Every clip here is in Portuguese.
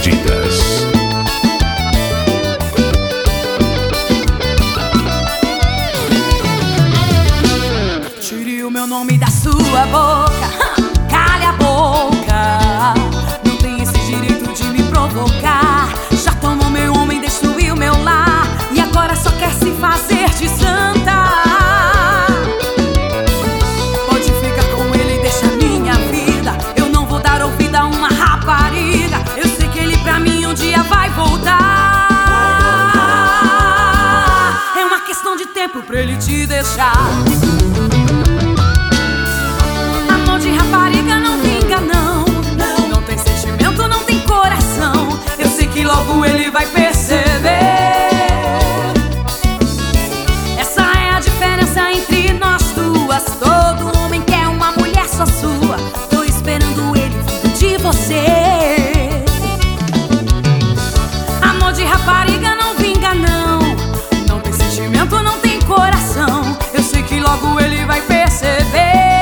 Perdidas. Tire o meu nome da sua boca, cale a boca. Não tem esse direito de me provocar. Já tomou meu homem, destruiu meu lar e agora só quer se fazer de santa. Pode ficar com ele, deixa minha vida. Eu não vou dar ouvido a uma rapariga. Eu sei que ele pra mim um dia vai voltar. É uma questão de tempo pra ele te deixar. Amor de rapariga não vinga não. Não tem sentimento, não tem coração. Eu sei que logo ele vai perceber. Essa é a diferença entre nós duas. Todo homem quer uma mulher só sua. Tô esperando ele vindo de você. Amor de rapariga não vinga não. Não tem sentimento, não tem coração. Eu sei que logo ele vai perceber.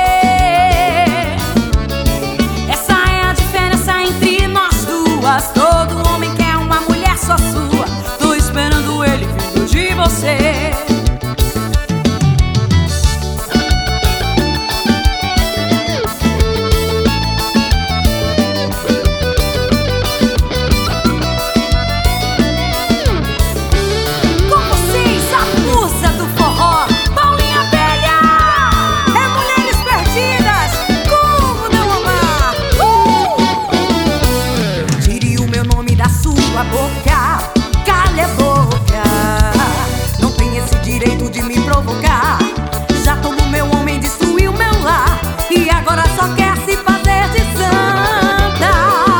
Essa é a diferença entre nós duas. Todo homem quer uma mulher só sua. Tô esperando ele vindo de você. Boca, cale a boca. Não tem esse direito de me provocar. Já tomou meu homem, destruiu meu lar e agora só quer se fazer de santa.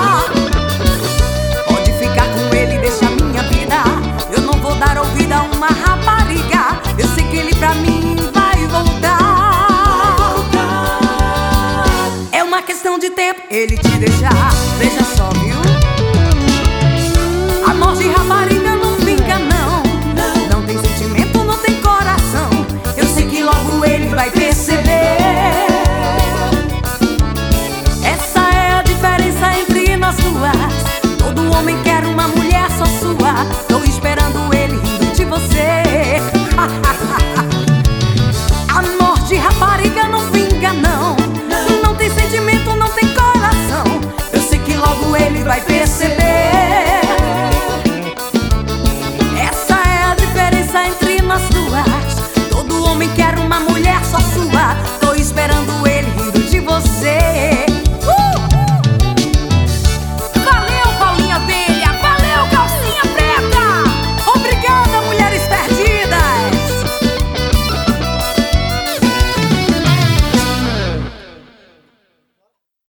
Pode ficar com ele, deixa minha vida. Eu não vou dar ouvido a uma rapariga. Eu sei que ele pra mim vai voltar. É uma questão de tempo ele te deixar. Veja só, viu?